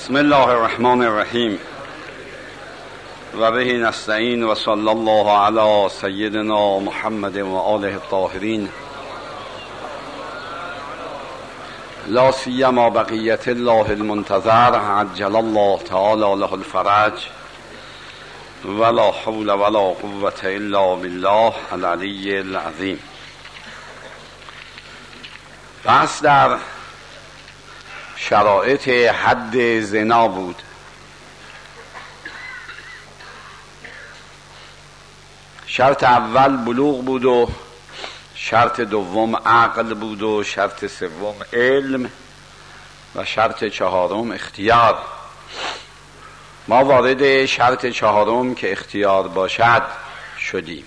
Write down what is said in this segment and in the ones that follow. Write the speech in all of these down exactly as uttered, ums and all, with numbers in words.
بسم الله الرحمن الرحیم و به نستعین و صلی الله علی سیدنا محمد و آله الطاهرین لا سیما بقیت الله المنتظر عجل الله تعالی له الفرج ولا حول ولا قوة الا بالله العلی العظیم. بحث در شرایط حد زنا بود. شرط اول بلوغ بود و شرط دوم عقل بود و شرط سوم علم و شرط چهارم اختیار. ما وارد شرط چهارم که اختیار باشد شدیم،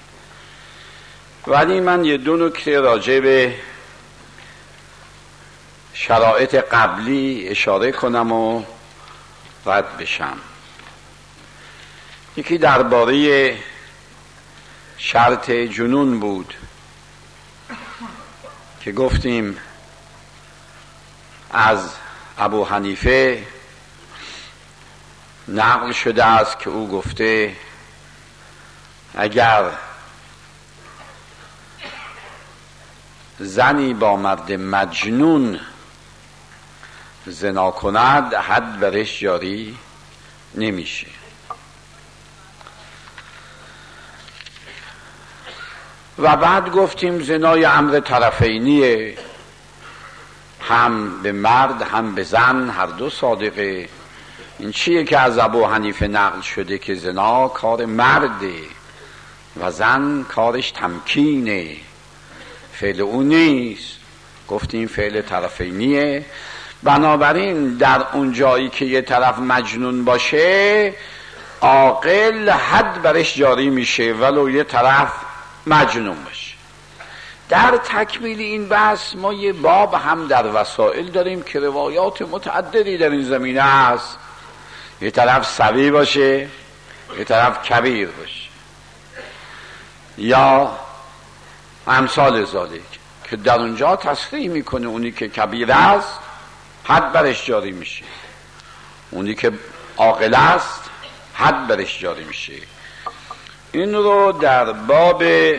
ولی من یه دو نکته راجع به شرایط قبلی اشاره کنم و رد بشم. یکی درباره شرط جنون بود که گفتیم از ابو حنیفه نقل شده است که او گفته اگر زنی با مرد مجنون زنا کند حد برش جاری نمیشه. و بعد گفتیم زنای امر طرفینیه، هم به مرد هم به زن هر دو صادقه. این چیه که از ابو حنیفه نقل شده که زنا کار مرده و زن کارش تمکینه، فعل اون نیست. گفتیم فعل طرفینیه. بنابراین در اون جایی که یه طرف مجنون باشه عاقل حد برش جاری میشه ولو یه طرف مجنون باشه. در تکمیل این بحث ما یه باب هم در وسائل داریم که روایات متعددی در این زمینه هست. یه طرف صبی باشه یه طرف کبیر باشه یا امثال ذالک که در اونجا تصریح میکنه اونی که کبیر است حد برش جاری میشه، اونی که عاقل است حد برش جاری میشه. این رو در باب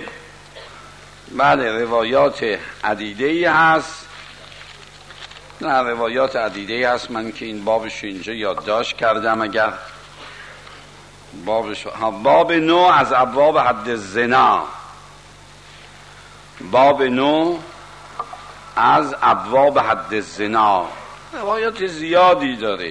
بله روایات عدیده‌ای هست. نه روایات عدیده‌ای هست، من که این بابش اینجا یادداشت کردم. اگر بابش ها باب نو از ابواب حد زنا، باب نو از ابواب حد زنا روایات زیادی داره.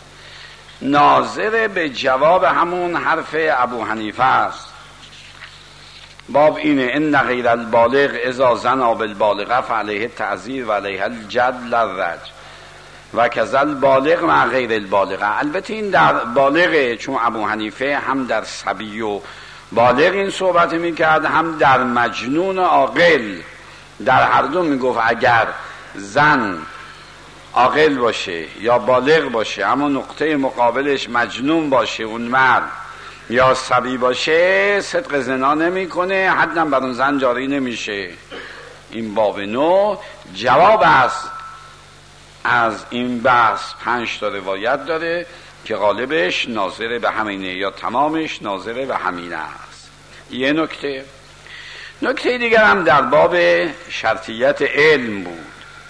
ناظر به جواب همون حرف ابو حنیفه است. باب اینه ان غیر البالغ اذا زنا بالبالغه فعلیه التعزیر و علیه الجلد الرجم و کذا البالغ مع غیر البالغه. البته این در بالغه، چون ابو حنیفه هم در صبی و بالغ این صحبت میکرد هم در مجنون عاقل. در هر دو میگفت اگر زن عاقل باشه یا بالغ باشه اما نقطه مقابلش مجنون باشه اون مرد یا صبی باشه صدق زنا نمیکنه، حداً بر اون زن جاری نمیشه. این باب نو جواب است از این بحث. پنج تا روایت داره که غالبش ناظر به همینه یا تمامش ناظر به همینه است. یه نکته نکته دیگر هم در باب شرطیت علم بود.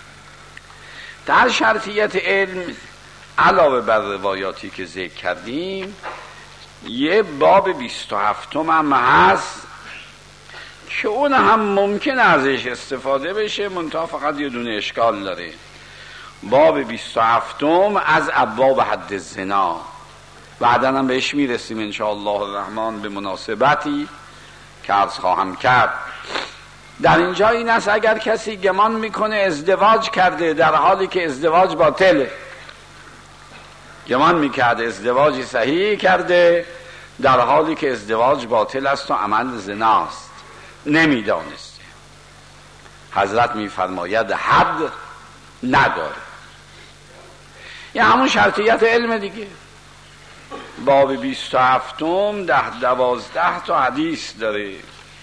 در شرطیت علم علاوه بر روایاتی که ذکر کردیم یه باب بیست و هفتم هم هست که اون هم ممکن ازش استفاده بشه، منتها فقط یه دونه اشکال داره. باب بیست و هفتم از ابواب حد زنا، بعدا هم بهش میرسیم انشاءالله الرحمن به مناسبتی که عرض خواهم کرد. در اینجا این است اگر کسی گمان میکنه ازدواج کرده در حالی که ازدواج باطله، گمان میکرده ازدواجی صحیح کرده در حالی که ازدواج باطل است و عمل زناست، نمیدانسته، حضرت میفرماید حد نداره. یه همون شرطیت علم دیگه. باب بیست و هفتم ده دوازده تا حدیث داره.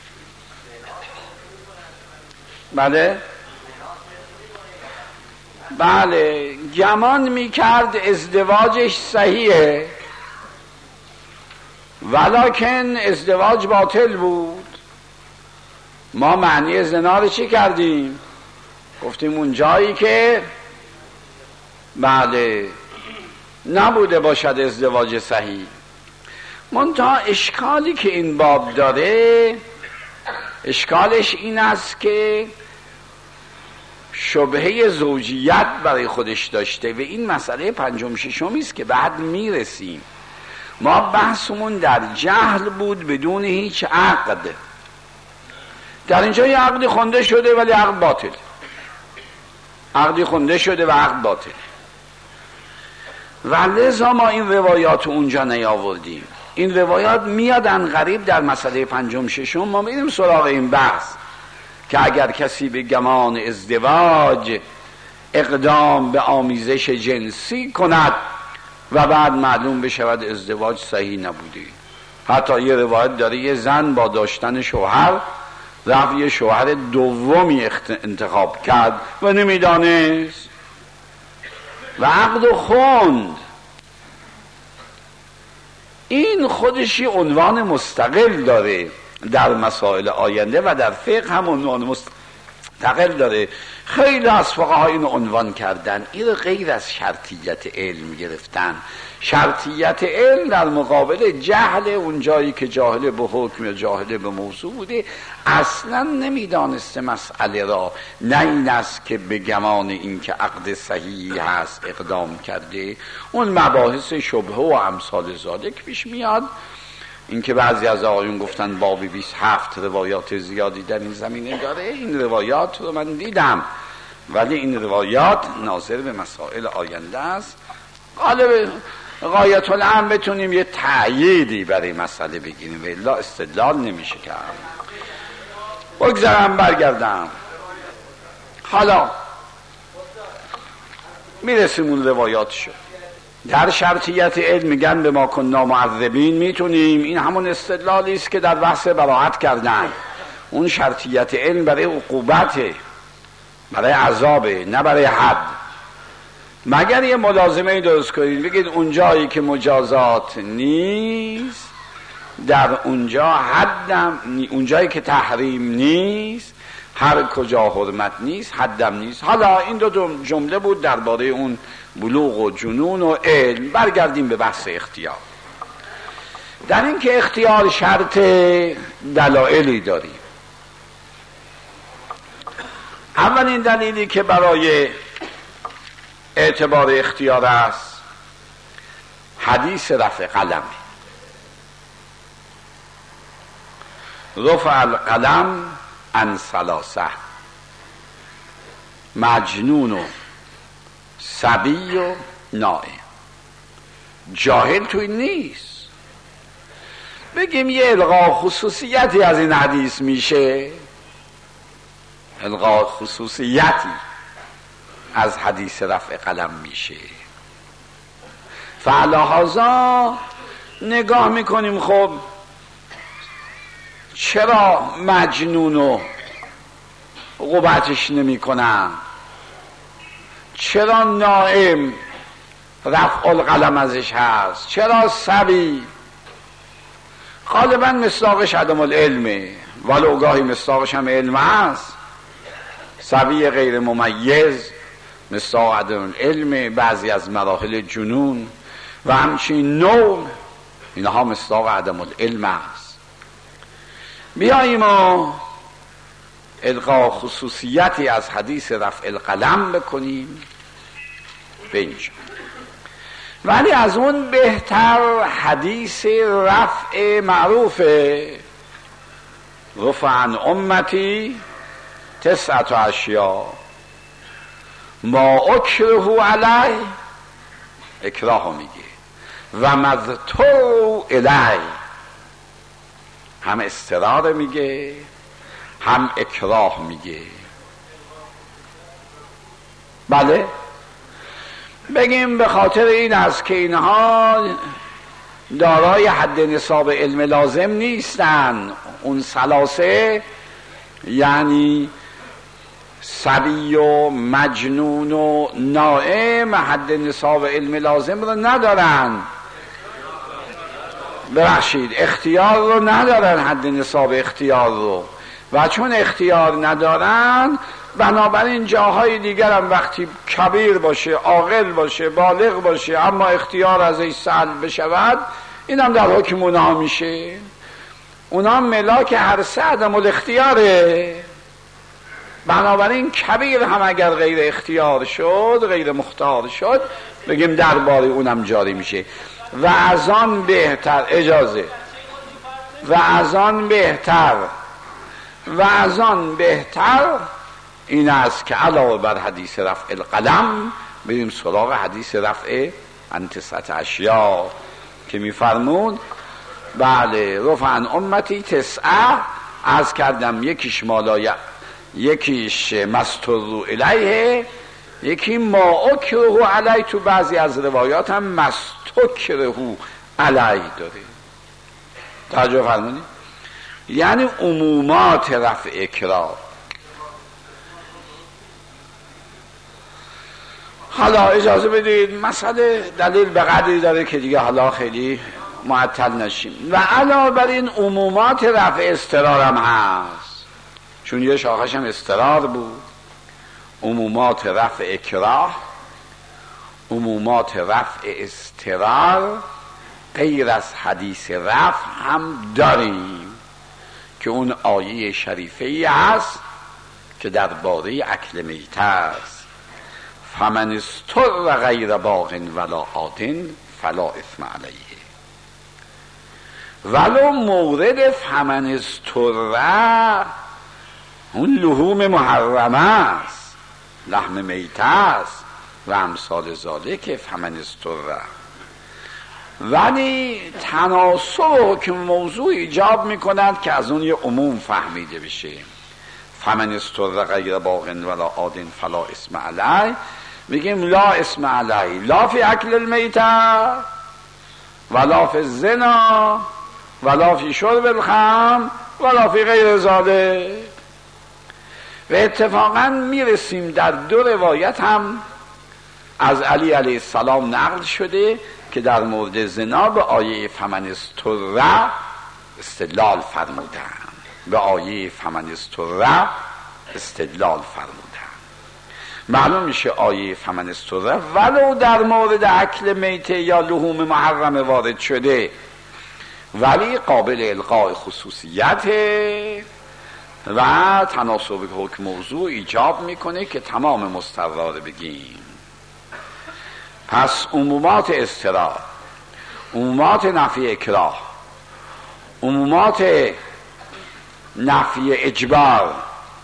بله بله گمان میکرد ازدواجش صحیحه، ولکن ازدواج باطل بود. ما معنی زنا رو چی کردیم؟ گفتیم اون جایی که بله نبوده باشد ازدواج صحیح. منتها اشکالی که این باب داره، اشکالش این است که شبهه زوجیت برای خودش داشته و این مسئله پنجم ششمی است که بعد میرسیم. ما بحثمون در جهل بود بدون هیچ عقد. در اینجا یه عقدی خونده شده ولی عقد باطل، عقدی خونده شده و عقد باطل، و لذا ما این روایات اونجا نیاوردیم. این روایات میادن غریب در مسئله پنجم ششم. ما میریم سراغ این بحث که اگر کسی به گمان ازدواج اقدام به آمیزش جنسی کند و بعد معلوم بشود ازدواج صحیح نبوده. حتی یه روایت داره یه زن با داشتن شوهر رفت یه شوهر دومی انتخاب کرد و نمیدانست و عقد خوند. این خودشی عنوان مستقل داره در مسائل آینده و در فقه هم عنوان مستقل داره. خیلی از فقها این عنوان کردن، این غیر از شرطیت علم گرفتن. شرطیت علم در مقابل جهل، اون جایی که جاهل به حکم یا جاهل به موضوع بوده اصلا نمیدانسته مسئله را، نه این است که به گمان این که عقد صحیح هست اقدام کرده. اون مباحث شبهه و امثال ذالک پیش میاد. این که بعضی از آقایون گفتن باب بیست و هفت روایات زیادی در این زمینه داره، این روایات رو من دیدم ولی این روایات ناظر به مسائل آینده است. غالب غایت الامر بتونیم یه تأییدی برای مسئله بگیریم و الا استدلال نمیشه کرد. بگذارم برگردم. حالا میرسیم اون روایات شد. در شرطیت علم میگن به ما کننا معذبین، میتونیم، این همون استدلالی است که در بحث براءت کردن. اون شرطیت علم برای عقوبته، برای عذابه، نه برای حد. مگر یه ملازمه درست کنید بگید اونجایی که مجازات نیست در اونجا حدم، اونجایی که تحریم نیست هر کجا حرمت نیست حدم نیست. حالا این دو جمله بود درباره اون بلوغ و جنون و علم. برگردیم به بحث اختیار. در این که اختیار شرط دلایلی داریم. اولین دلیلی که برای اعتبار اختیار است حدیث رفع قلم. رفع القلم عن ثلاثه، مجنون و صبی و نائم. جاهل توی نیست. بگیم یه الغا خصوصیتی از این حدیث میشه، الغا خصوصیتی از حدیث رفع قلم میشه. فعلهذا نگاه میکنیم خب چرا مجنونو عقوبتش نمی کنن؟ چرا نائم رفع القلم ازش هست؟ چرا صبی؟ غالبا مصداقش عدم العلمه، ولو گاهی مصداقش هم علم هست. صبی غیر ممیز مصداق عدم العلم، بعضی از مراحل جنون و همچنین نوم، اینها مصداق عدم العلم است. بیاییم و القا خصوصیتی از حدیث رفع القلم بکنیم به اینجا. ولی از اون بهتر حدیث رفع معروفه، رفع عن امتی تسعت اشیا ما اکره علی، اکراه میگه، و مذتو الی، هم استرار میگه هم اکراه میگه. بله بگیم به خاطر این است که اینها دارای حد نصاب علم لازم نیستن. اون ثلاثه یعنی صبی و مجنون و نائم حد نصاب علم لازم رو ندارن، ببخشید اختیار رو ندارن، حد نصاب اختیار رو، و چون اختیار ندارن بنابراین جاهای دیگر هم وقتی کبیر باشه، عاقل باشه، بالغ باشه، اما اختیار از ای سلب بشود، این هم در حکم اونا میشه. اونا ملاک هر سه عدم الاختیاره. بنابراین کبیر هم اگر غیر اختیار شد، غیر مختار شد، بگیم درباره اونم جاری میشه. و از آن بهتر، اجازه، و از آن بهتر و از آن بهتر این است که علاوه بر حدیث رفع القلم بریم سراغ حدیث رفع انتست اشیا که میفرمون بله رفع عن امتی تسعه، از کردم یکیش مالایه، یکیش مستر الیه، یکی ما اکره علی، تو بعضی از روایات هم مستکره علی داره. توجه فرمونی؟ یعنی عمومات رفع اکراه. حالا اجازه بدید مسئله دلیل به قدری داره که دیگه حالا خیلی معطل نشیم. و علاوه بر این عمومات رفع استرار هم هست، چون یه شاخش هم استرار بود. عمومات رفع اکراه، عمومات رفع استرار غیر از حدیث رفع هم داریم که اون آیه شریفه ای هست که درباره اکل میته است. فمن استر غیر باغ ولا عاد فلا اثم علیه. ولو مورد فمن استر اون لحوم محرمه است، لحم میته است و امثال ذالک فمن استر، ولی تناسب حکم موضوع ایجاب میکند که از اون یه عموم فهمیده بشه. فمن استر غیر باغ ولا عاد فلا اسم علی، میگیم لا اسم علی لا فی اکل المیته ولا فی الزنا ولا فی شرب الخمر ولا فی غیر ذالک. و اتفاقا میرسیم در دو روایت هم از علی علیه السلام نقل شده که در مورد زنا به آیه فمن استر استدلال فرمودن، به آیه فمن استر استدلال فرمودن. معلوم میشه آیه فمن استر ولو در مورد اکل میته یا لحوم محرمه وارد شده ولی قابل القاء خصوصیته و تناسب حکم موضوع ایجاب میکنه که تمام مسترا رو بگیم. پس عمومات استرار، عمومات نفی اکراه، عمومات نفی اجبار،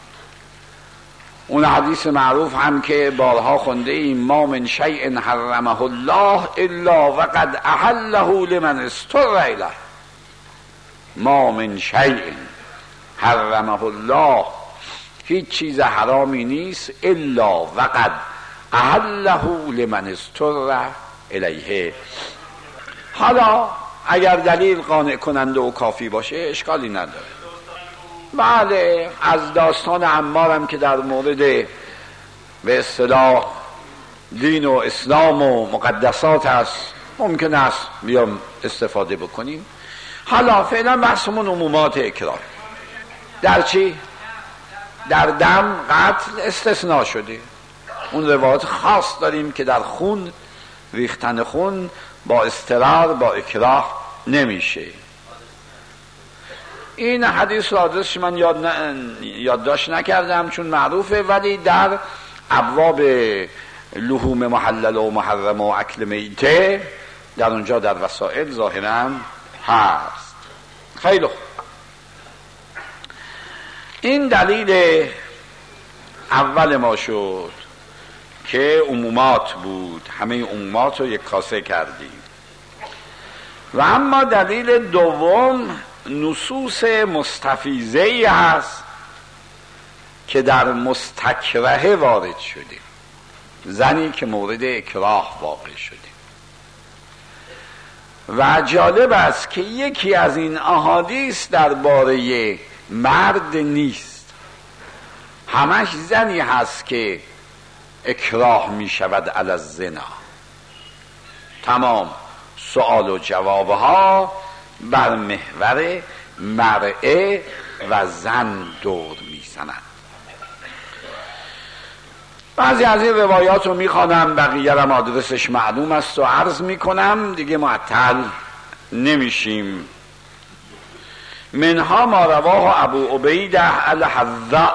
اون حدیث معروف هم که بارها خونده ایم ما من شیء حرمه الله الا وقد احله لمن استر الیه. ما من شیء حرمه الله، هیچ چیز حرامی نیست الا وقد احله لمن استر الیه. حالا اگر دلیل قانع کننده و کافی باشه اشکالی نداره. بله از داستان عمارم که در مورد به اصطلاح دین و اسلام و مقدسات است ممکن است بیام استفاده بکنیم. حالا فعلا بحثمون عمومات اکراه. در چی؟ در دم قتل استثناء شده. اون روایت خاص داریم که در خون، ریختن خون با استرار با اکراه نمیشه. این حدیث را ازش من یاد ن... یادداشت نکردم چون معروفه، ولی در ابواب لحوم محلل و محرم و اکل میته در اونجا در وسائل ظاهرا هست. خیلی خوب. این دلیل اول ما شد که عمومات بود، همه عمومات رو یک کاسه کردیم. و اما دلیل دوم نصوص مستفیضه‌ای هست که در مستکرهه وارد شده، زنی که مورد اکراه واقع شده. و جالب است که یکی از این احادیث درباره مرد نیست، همش زنی هست که اکراه می شود علی الزنا. تمام سوال و جوابها بر محور مرأه و زن دور می زند. بعضی از این روایات رو می خوانم، بقیه هم آدرسش معلوم است و عرض می کنم، دیگه معطل نمیشیم. منها ما رواه ابو عبیده الحذاء.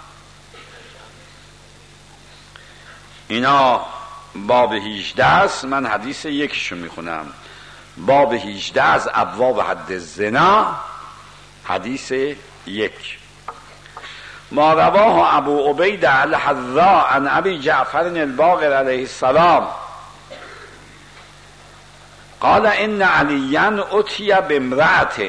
اینا باب هجده است، من حدیث یکیشو میخونم. باب هجده از ابواب حد الزنا، حدیث یک. ما رواه ابو عبیده الحذاء عن ابی جعفر الباقر علیه السلام قال ان علیا اتی بامرأة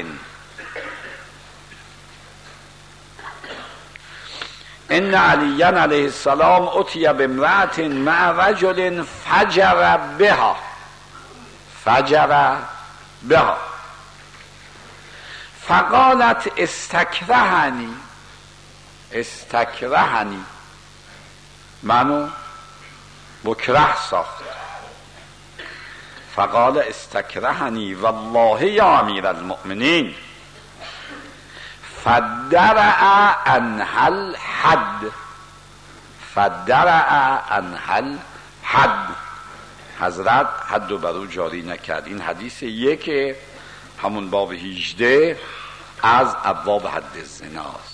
ان علیا علیه السلام اتی بامرأة مع رجل فجر بها فجر بها فقالت استکرهنی استکرهنی منو بکره ساخت. فقال استکرهنی والله یا امیر المؤمنین فدرع عنها الحد فدرع عنها الحد. حضرت حد و برو جاری نکرد. این حدیث یک همون باب هجده از ابواب حد زناست.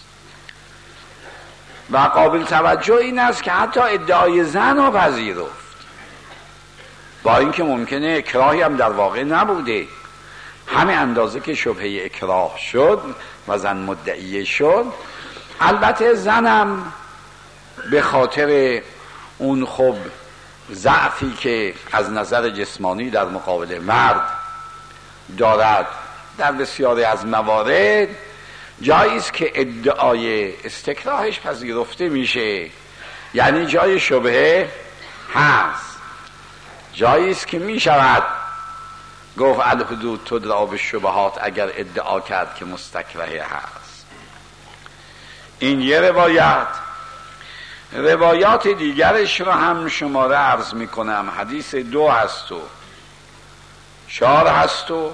و قابل توجه این است که حتی ادعای زن را پذیرفت، با اینکه ممکنه اکراهی هم در واقع نبوده. همین اندازه که شبهه اکراه شد و زن مدعیه شد، البته زنم به خاطر اون خب ضعفی که از نظر جسمانی در مقابل مرد دارد در بسیاری از موارد جاییست که ادعای استکراهش پذیرفته میشه. یعنی جای شبهه هست، جاییست که میشود گفت الحدود تدرا بالشبهات اگر ادعا کرد که مستکرهه هست. این یه روایت. روایات دیگرش رو هم شماره عرض میکنم. حدیث دو هست و چهار هست و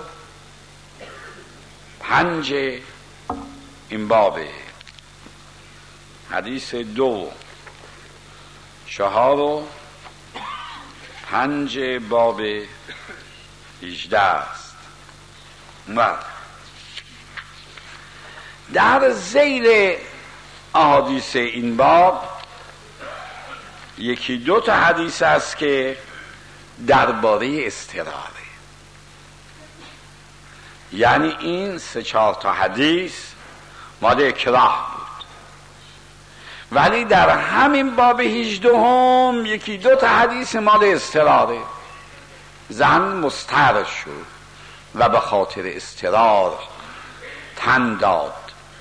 پنج این بابه. حدیث دو چهار و پنج باب هجده است. در ذیل احادیث این باب یکی دو تا حدیث است که درباره استراره، یعنی این سه چهار تا حدیث مال اکراه بود، ولی در همین باب هجده هم یکی دو تا حدیث مال استراره. زن مستر شد و به خاطر استرار تن داد.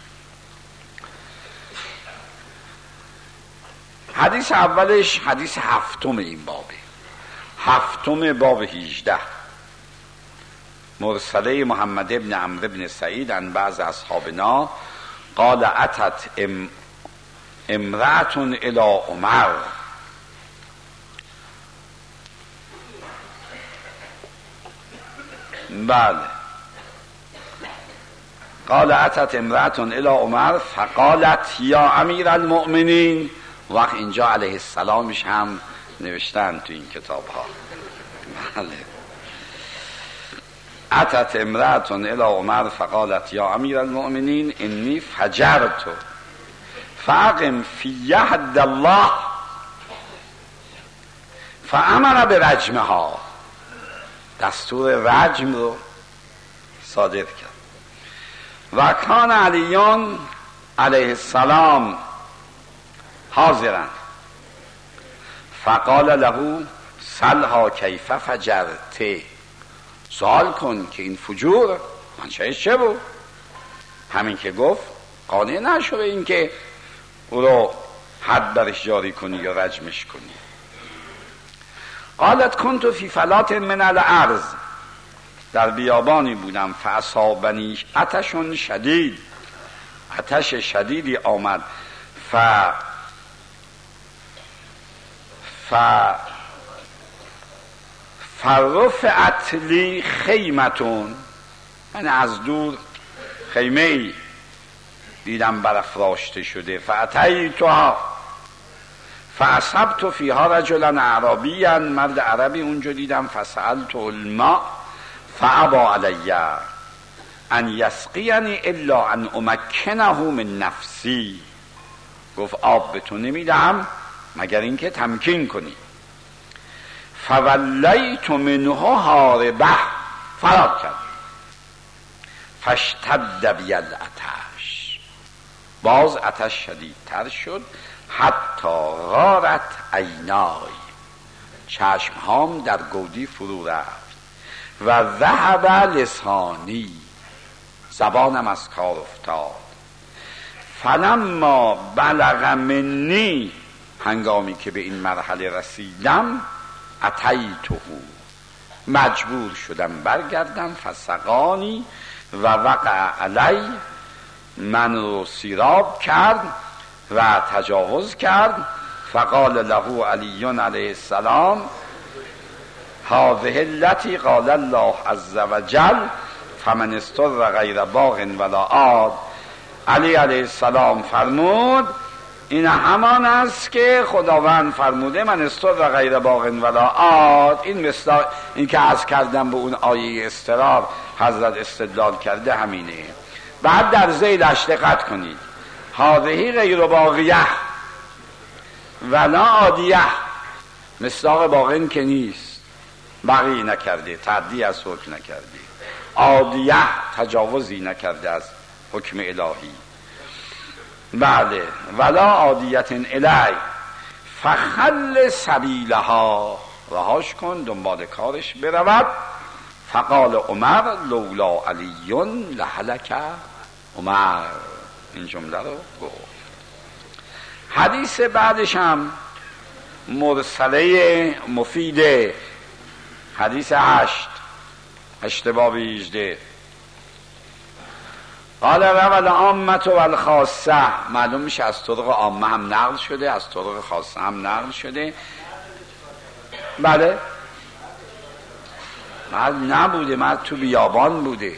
حدیث اولش حدیث هفتم این بابه، هفتم باب هجده، مرسله محمد ابن عمرو ابن سعید عن بعض اصحابنا قال اتت ام امرأة الى عمر بله قال اتت امرأة الى عمر فقالت یا امیر المؤمنین. وقت اینجا علیه السلامش هم نوشتن تو این کتاب ها. بله اتت امرأة الى عمر فقالت یا امیر المؤمنین انی فجرت فاقم فی حد الله فامر برجمها. دستور رجم رو صادر کرد. و کان علیون علیه السلام حاضرا فقال له سلها کیف فجرته. سوال کن که این فجور منشأش چه بود. همین که گفت قانع نشو به این که او رو حد برش جاری کنی یا رجمش کنی. قالت کنت فی فلات من الارض، در بیابانی بودم، فاصابنی عطش شدید، عطش شدیدی آمد، ف ف فرفعت لی خیمتون، من از دور خیمه ای دیدم برافراشته شده. فاتیتها فاصبت فیها رجلا اعرابیا، مرد عربی اونجا دیدم. فسألت الماء فابا علی ان یسقینی الا ان امکنه من نفسی، گفت آب به تو نمیدم مگر اینکه تمکین کنی. فولیت منه هاربه، فرار کرد. فاشتد بی العطش، باز عطش شدیدتر شد. حتی غارت عینای، چشمهام در گودی فرو رفت. و ذهب لسانی، زبانم از کار افتاد. فلما بلغ منی، هنگامی که به این مرحله رسیدم، اتیته، مجبور شدم برگردم. فسقانی و وقع علی، من رو سیراب کرد و تجاوز کرد. فقال له علی علیه السلام هذه التي قال الله عز وجل فمن استر غیر باغ ولا عاد. علی علیه السلام فرمود این همان است که خداوند فرموده من استر غیر باغ ولا عاد. این مثل این که عرض کردم به اون آیه استرار حضرت استدلال کرده همینه. بعد در ذیلش دقت کنید، هذه غیر باغیه ولا عادیه، مصداق باغین که نیست، بغی نکرده، تعدی از حکم نکرده، عادیه تجاوزی نکرده از حکم الهی. بله، ولا عادیت الی فخل سبیلها، رهاش کن دنبال کارش برود. فقال عمر لولا علی لهلک عمر، این جمله رو گفت. حدیث بعدش هم مرسله مفیده، حدیث هشت هشت باب هجده. قال روال عامت و الخاصه، معلوم میشه از طرق عامه هم نقل شده، از طرق خاصه هم نقل شده. بله، مرد نبوده، مرد تو بیابان بوده.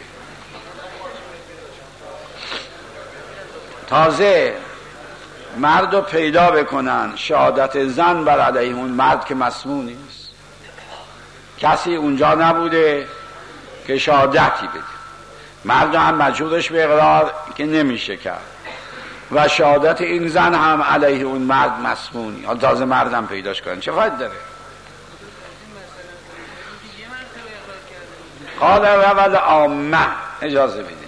تازه مرد رو پیدا بکنن شهادت زن بر علیه اون مرد که مسموع نیست، کسی اونجا نبوده که شهادتی بده. مرد هم مجبورش به اقرار که نمیشه کرد و شهادت این زن هم علیه اون مرد مسموعی. حالا تازه مردم پیداش کنن چه فایده داره؟ قال روال عامه، اجازه بدید،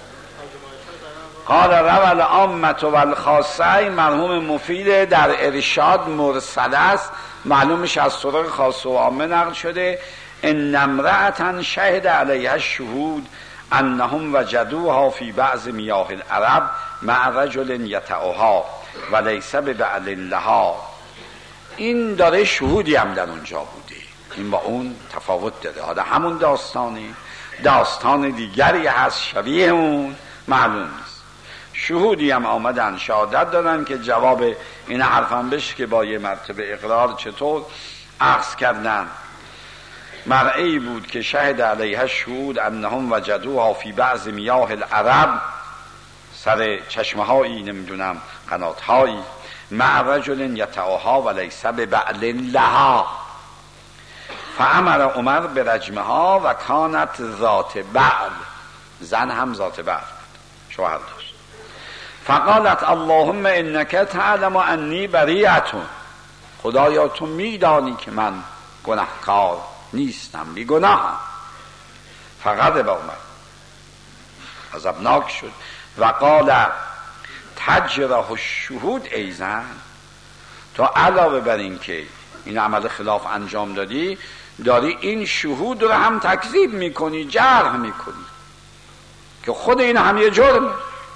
قال روال عامه و الخاصه، مرحوم مفید در ارشاد مرسل است، معلومش از طرق خاصه و عامه نقل شده. ان امرأة شهد علیها الشهود انهم وجدوها فی بعض میاه العرب مع رجل یطعها و لیس ببعل لها. این داره شهودی هم در اونجا بوده، این با اون تفاوت داره. حالا همون داستانی داستان دیگری هست شبیه اون، معلوم نیست. شهودی هم آمدن شهادت دادن که جواب این حرفم بشه که با یه مرتبه اقرار چطور عکس کردن. مرئی بود که شهد علیها شهود انهم وجدوها فی بعض میاه العرب، سر چشمه هایی نمیدونم قنات هایی، مع رجل یطعها و لیس ببعل لها. فامر عمر برجمها و کانت ذات بعل، زن هم ذات بعل شوهر داشت. فقالت اللهم انک تعلم انی بریئتون، خدایا تو میدانی که من گناهکار نیستم، بی گناهم. فغضب عمر، غضبناک شد و قال تجرح الشهود ای زن، تو علاوه بر این که این عمل خلاف انجام دادی، داری این شهود رو هم تکذیب میکنی، جرح میکنی که خود این هم یه جرمه.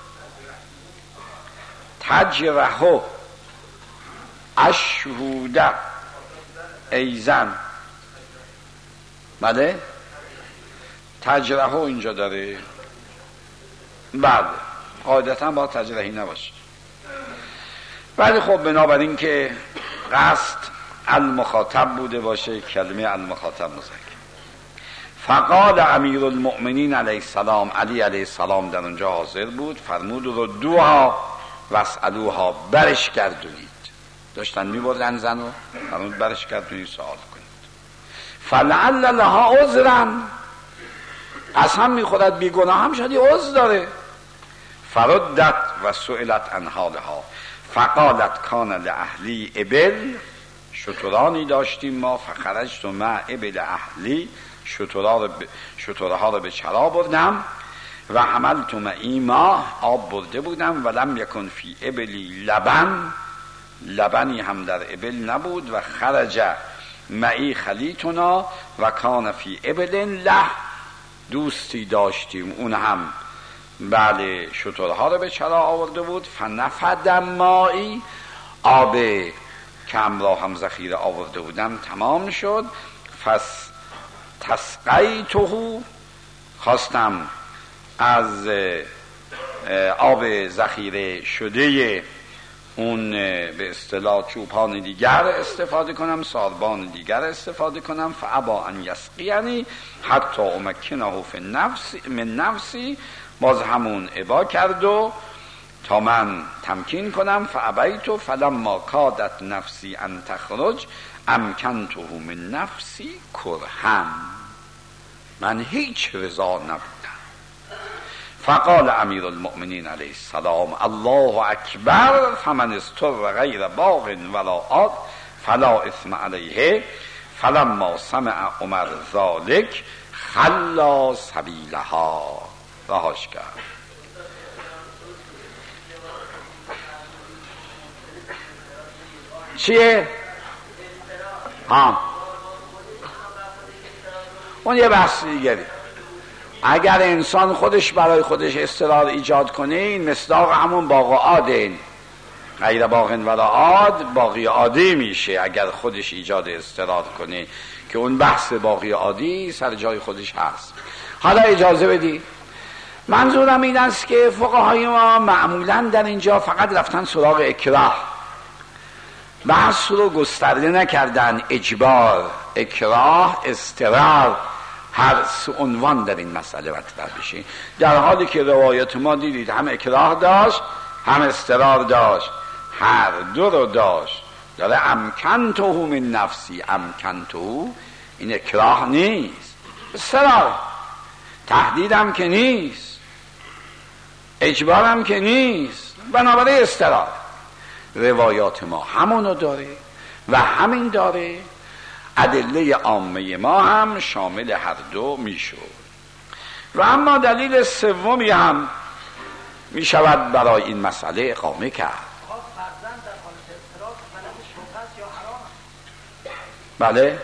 تجرح الشهود ای زن، بله، تجرحه اینجا داره. بله، قاعدتا با تجرحی نباشه. ولی خب بنابراین که قصد المخاطب بوده باشه، کلمه المخاطب مذکر. فقال امیر المؤمنین علیه السلام، علی علیه السلام در اونجا حاضر بود، فرمود رو دوها واسالوها، برش گردونید. داشتن میبردن زن رو، فرمود برش گردونید سوال کنید. فلعل لها عذرا، قسم میخورد بیگناه هم شدی عذر داره. فردت و سئلت عن حالها فقالت کان لاهلی ابل، شترانی داشتیم ما، فخرجت مع ابل اهلی، شترها رو به چرا بردم، و حملت معی ماء، آب برده بودم، و لم یکن فی ابلی لبن، لبنی هم در ابل نبود، و خرج معی خلیتنا و کان فی ابل له، دوستی داشتیم اون هم بله شترها رو به چرا آورده بود. فنفد مایی، آب که امراه هم ذخیره آورده بودم تمام شد. فس تسقیته، خواستم از آب ذخیره شده اون به اصطلاح چوپان دیگر استفاده کنم، ساربان دیگر استفاده کنم. فابا ان یسقینی حتی امکنه فی النفس من نفسی، باز همون ابا کرد و تا من تمکین کنم. فابیت فلما کادت نفسی ان تخرج امکنته من نفسی کرهم، من هیچ رضا نبودم. فقال امیر المؤمنین علیه السلام الله اکبر، فمن استر غیر باغ ولا عاد فلا اثم علیه. فلما سمع عمر ذلک خلا سبیلها، رهاش کرد. چیه؟ ها اون یه بحث دیگری. اگر انسان خودش برای خودش استقرار ایجاد کنه، این مصداق همون باغ عاده، غیر باغ ولا عاد باقی عادی میشه اگر خودش ایجاد استقرار کنه، که اون بحث باقی عادی سر جای خودش هست. حالا اجازه بدی منظورم این است که فقهای ما معمولا در اینجا فقط رفتن سراغ اکراه، بحث رو گسترده نکردن. اجبار، اکراه، استقرار، هر سه عنوان در این مسئله مطرح بشه، در حالی که روایت ما دیدید هم اکراه داشت هم استقرار داشت، هر دو رو داشت. داره امکنته من نفسی، امکنته این اکراه نیست، استقرار، تهدیدم که نیست، اجبارم که نیست، بنابراین استقرار. روایات ما همونو داره و همین داره. ادله عامه ما هم شامل هر دو میشود. و اما دلیل سومی هم میشود برای این مسئله اقامه کرد. بله،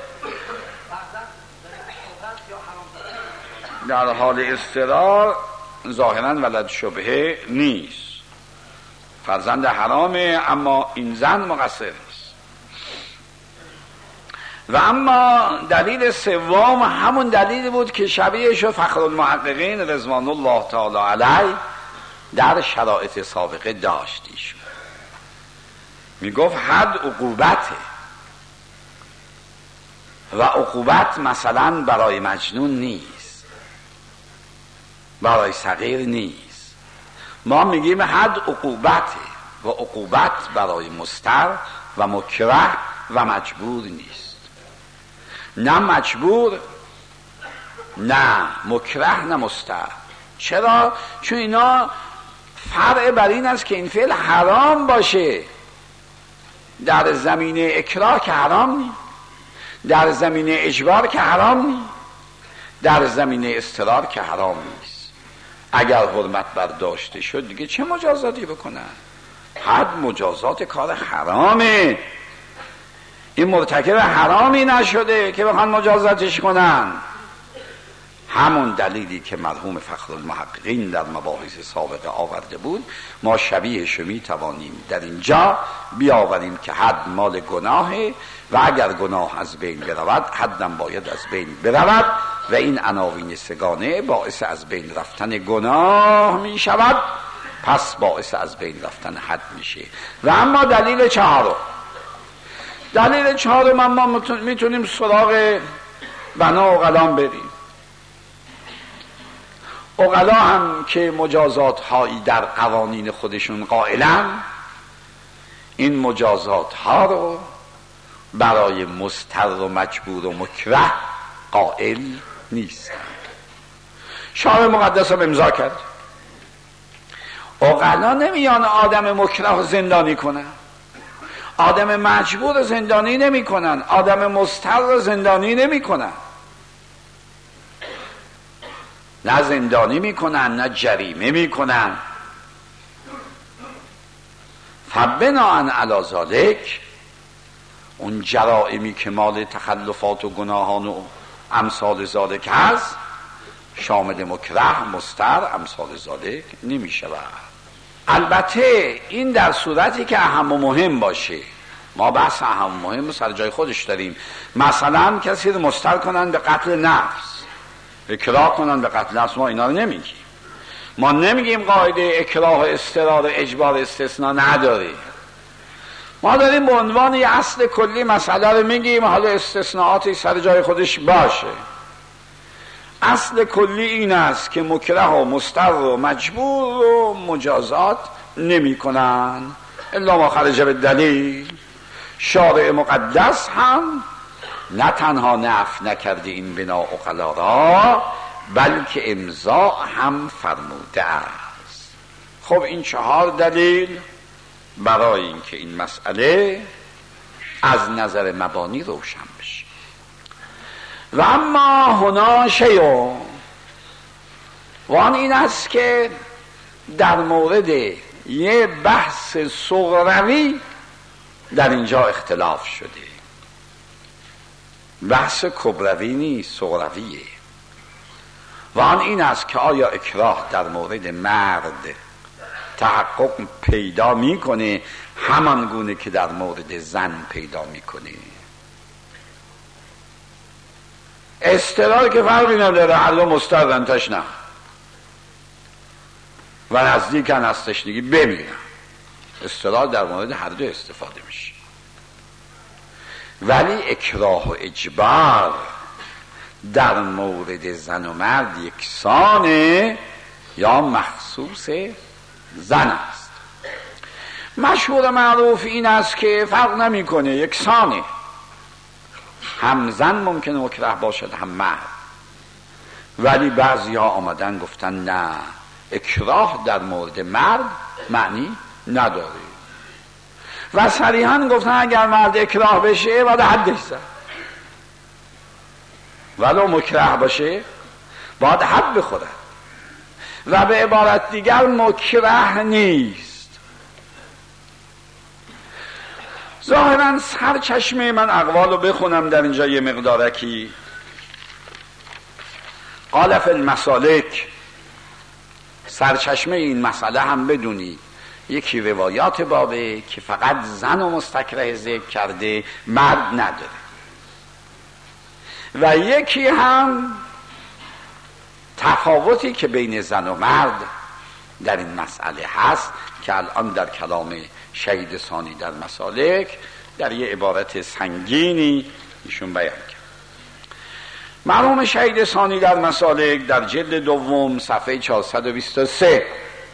در حال اضطرار ظاهرا ولد شبهه نیست، فرزند حرامه، اما این زن مقصر نیست. و اما دلیل سوم همون دلیل بود که شبیهشو فخرالمحققین رضوان الله تعالی علیه در شرایط سابقه داشتیشون. میگفت حد عقوبته، و عقوبت مثلا برای مجنون نیست، برای صغیر نیست. ما میگیم حد عقوبته، و عقوبت برای مضطر و مکره و مجبور نیست. نه مجبور، نه مکره، نه مضطر. چرا؟ چون اینا فرع بر این است که این فعل حرام باشه. در زمینه اکراه که حرام نیست، در زمینه اجبار که حرام نیست، در زمینه اضطرار که حرام نیست. اگر حرمت برداشته شد دیگه چه مجازاتی بکنن؟ حد مجازات کار حرامه، این مرتکب حرامی نشده که بخوان مجازاتش کنن. همون دلیلی که مرحوم فخرالمحققین در مباحث سابقه آورده بود، ما شبیهش می توانیم در اینجا بیاوریم که حد مال گناهه، و اگر گناه از بین برود حدم باید از بین برود، و این عناوین سگانه باعث از بین رفتن گناه می شود، پس باعث از بین رفتن حد میشه. و اما دلیل چهارم، دلیل چهارم ما میتونیم سراغ بنا عقلان بریم. عقلا هم که مجازات هایی در قوانین خودشون قائلن، این مجازات ها رو برای مضطر و مجبور و مکره قائل نیستن. شارع مقدس هم امضا کرد. عقلا نمیان آدم مکره زندانی کنن، آدم مجبور زندانی نمی کنن، آدم مضطر زندانی نمی کنن، نه زندانی می کنن نه جریمه می کنن. فبناء علی ذلک اون جرائمی که مال تخلفات و گناهان و امثال ذالک هست شامل مکره مضطر امثال ذالک نمی شود. البته این در صورتی که اهم و مهم باشه. ما بحث اهم و مهم سر جای خودش داریم. مثلا کسی رو مضطر کنن به قتل نفس، اکراه کنن به قتل نفس، ما اینا رو نمیگیم. ما نمیگیم قاعده اکراه و اضطرار اجبار استثناء نداره. ما داریم به عنوان یه اصل کلی مسئله رو میگیم، حالا استثناءاتی سر جای خودش باشه. اصل کلی این است که مکره و مضطر و مجبور و مجازات نمی کنن الا ما خرج بالدلیل. شارع مقدس هم نه تنها نفی نکرده این بنا عقلا را، بلکه امضا هم فرموده است. خب این چهار دلیل برای اینکه این مسئله از نظر مبانی روشن بشه. و اما هنا شیء، و آن این است که در مورد یه بحث صغروی در اینجا اختلاف شده. بحث کبروی نیست، صغرویه. و آن این است که آیا اکراه در مورد مرد تحقق پیدا میکنه همان گونه که در مورد زن پیدا میکنه؟ اضطرار که فرقی نداره، هر دو مضطرن، تشنه و نزدیکن از تشنگی بمیرن. اضطرار در مورد هر دو استفاده میشه. ولی اکراه و اجبار در مورد زن و مرد یکسانه یا مخصوص زن است. مشهور معروف این است که فرق نمیکنه، یکسانه. هم زن ممکنه مکره باشد هم مرد. ولی بعضی ها آمدن گفتن نه، اکراه در مورد مرد معنی نداره و صریحاً گفتن اگر مرد اکراه بشه باید حدش زد، ولو مکره باشه باید حد بخوره. و به عبارت دیگر مکره نیست. ظاهراً سرچشمه من اقوالو بخونم در اینجا یه مقدارکی. قال فی المسالک، سرچشمه این مسئله هم بدونی یکی روایات بابه که فقط زن و مستکره ذکر کرده، مرد نداره. و یکی هم تفاوتی که بین زن و مرد در این مسئله هست که الان در کلام شهید ثانی در مسالک در یه عبارت سنگینی ایشون بیان کرد. مرحوم شهید ثانی در مسالک در جلد دوم صفحه چهارصد و بیست و سه،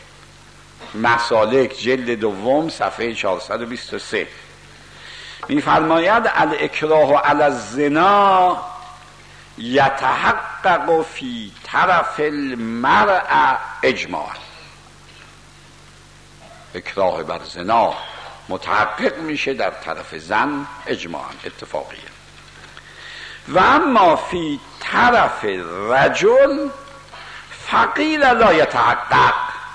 مسالک جلد دوم صفحه چهارصد و بیست و سه می‌فرماید الاکراه علی الزنا یتحقق فی طرف المرء اجماعا. اکراه بر زنا متحقق میشه در طرف زن اجماعا، اتفاقیه. و اما فی طرف رجل فقیل لا یتحقق.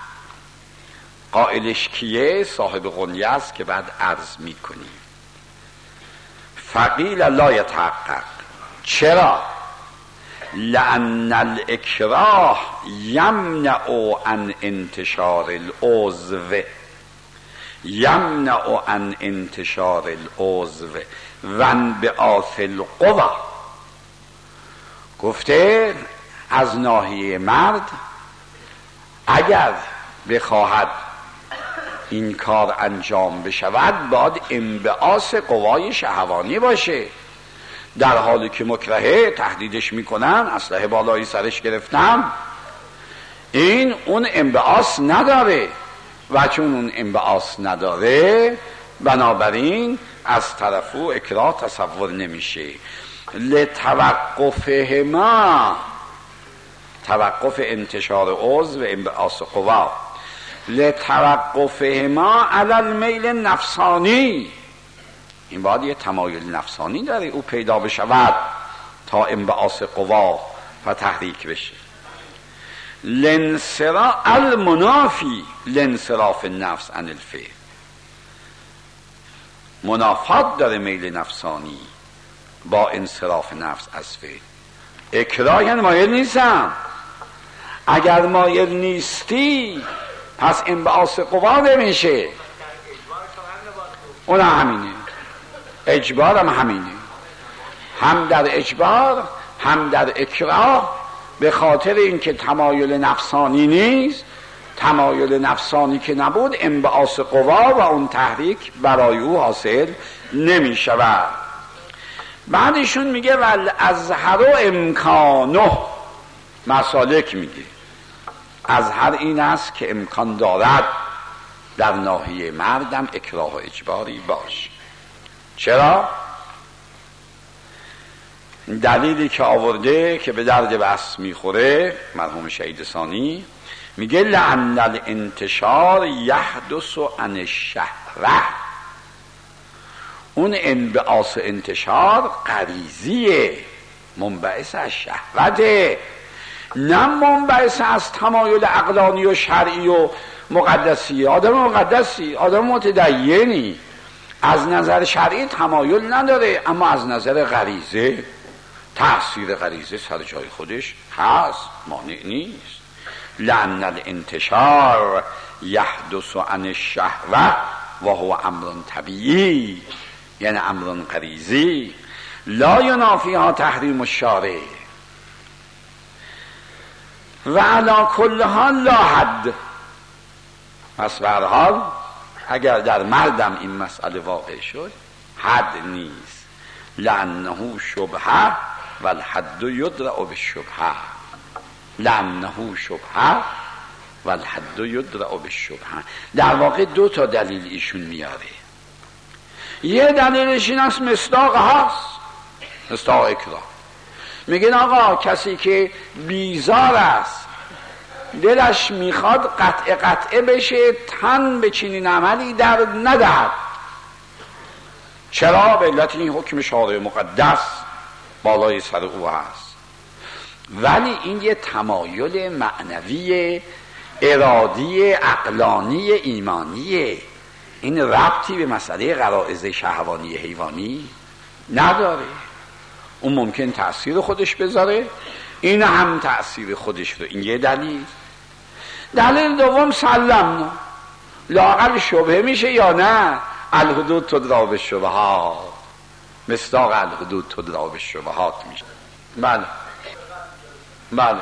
قائلش کیه؟ صاحب غنیه است که بعد عرض میکنی. فقیل لا یتحقق. چرا؟ لأن الاکراه یمنع عن انتشار العضو، یمنع عن انتشار العضو و انبعاث القوى. گفته از ناحیه مرد اگر بخواهد این کار انجام بشود باید انبعاث قوای شهوانی باشه. در حالی که مکرهه تهدیدش میکنن، اسلحه بالای سرش گرفتم، این اون انبعاث نداره و چون اون انبعاث نداره بنابراین از طرف او اکراه تصور نمیشه. لتوقفهما، توقف انتشار عضو و انبعاث قوا، لتوقفهما علی المیل نفسانی، این باید یه تمایل نفسانی داره او پیدا بشود تا انبعاث قوا و تحریک بشه. لانصراف المنافی لانصراف النفس عن الفعل، منافات داره میل نفسانی با انصراف نفس از فعل. اکراه یعنی مایل نیستم، اگر مایل نیستی پس انبعاث قوا نمیشه. اون همینه، اجبار هم همینه، هم در اجبار هم در اکراه. به خاطر اینکه تمایل نفسانی نیست، تمایل نفسانی که نبود انبعاث قوا و اون تحریک برای او حاصل نمی شود. بعدشون میگه ول ازهر و امکانه، مسالک میگه ازهر این است که امکان دارد در ناحیه مردم اکراه و اجباری باش. چرا؟ دلیلی که آورده که به درد بحث میخوره مرحوم شهید ثانی، میگه لأن الانتشار یحدث عن الشهوة، اون انبعاث انتشار غریزیه، منبعث از شهوته، نه منبعث از تمایل عقلانی و شرعی و مقدسی. آدم مقدسی، آدم متدینی از نظر شرعی تمایل نداره، اما از نظر غریزه تأثیر غریزه سر جای خودش هست، مانع نیست. لأن الانتشار یحدث عن الشهوة و هو امر طبیعی، یعنی امر غریزی لا ینافیها تحریم الشارع و علی کل حال لا حد. پس به هر حال اگر در مردم این مسئله واقع شد حد نیست. لأنه شبهه و الحد یدرأ بالشبهه، لأنه شبهه و الحد یدرأ بالشبهه. در واقع دو تا دلیل ایشون میاره. یه دلیلش این است مصداق هست، مصداق اکراه. میگن آقا کسی که بیزار است دلش میخواد قطع قطعه بشه، تن به چنین عملی در ندهد. چرا؟ به علت این حکم شارع مقدس بالای سر او هست، ولی این یه تمایل معنوی ارادی عقلانی ایمانیه، این ربطی به مسئله غرائز شهوانی حیوانی نداره. اون ممکن تأثیر خودش بذاره، این هم تأثیر خودش رو. این یه دلیل. دلیل دوم سلمنا، لااقل شبهه میشه یا نه؟ الحدود تدرا بالشبهات، مصداق الحدود تدرا بالشبهات میشه. بله بله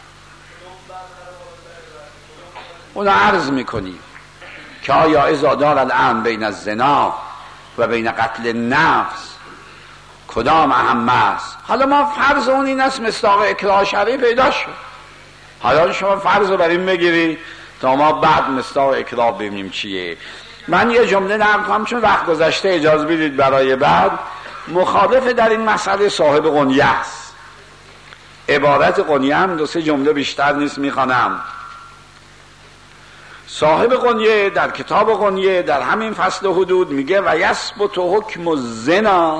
اون عرض میکنیم که آیا اذا دار الامر بین الزنا و بین قتل النفس کدام اهم است؟ حالا ما فرض اون این است مصداق اکراه شرعی پیدا شد. حالا شما فرض رو بر این بگیری تا ما بعد مصداق اکراه ببینیم چیه. من یه جمله نقل کنم چون وقت گذشته، اجازه بدید برای بعد. مخالف در این مسئله صاحب غنیه است. عبارت غنیه هم دو سه جمله بیشتر نیست میخوانم. صاحب غنیه در کتاب غنیه در همین فصل حدود میگه و یثبت حکم الزنا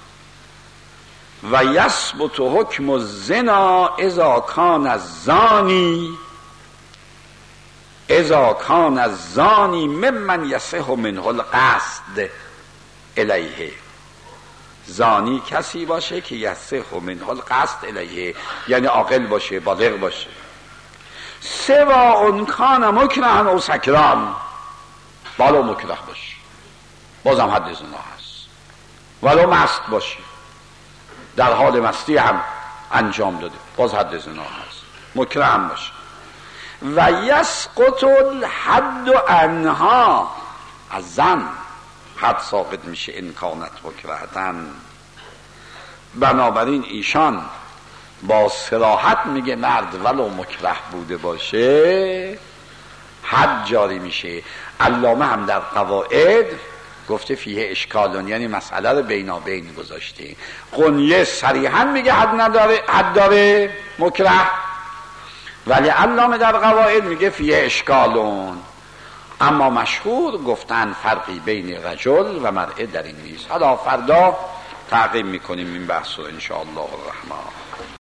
و یثبت حکم الزنا اذا کان الزانی اذا کان الزانی ممن یصح منه القصد الیه. زانی کسی باشه که یصح منه القصد الیه، یعنی عاقل باشه، بالغ باشه. سواء کان مکرها او سکران، بالا مکره باشه بازم حد زنا هست، ولو مست باشه در حال مستی هم انجام داده باز حد زنا هست، مکره هم باشه. و یسقط الحد عنها، از زن حد ساقط میشه ان کانت مکرهتن. بنابراین ایشان با صراحت میگه مرد ولو مکره بوده باشه حد جاری میشه. علامه هم در قواعد گفته فیه اشکالون، یعنی مسئله رو بینابین گذاشته. قنیه صریحا میگه حد نداره، حد داره مکره، ولی علامه در قواعد میگه فیه اشکالون. اما مشهور گفتن فرقی بین رجل و مرأه در این نیست. حالا فردا تعقیب میکنیم این بحث رو ان شاء الله الرحمن.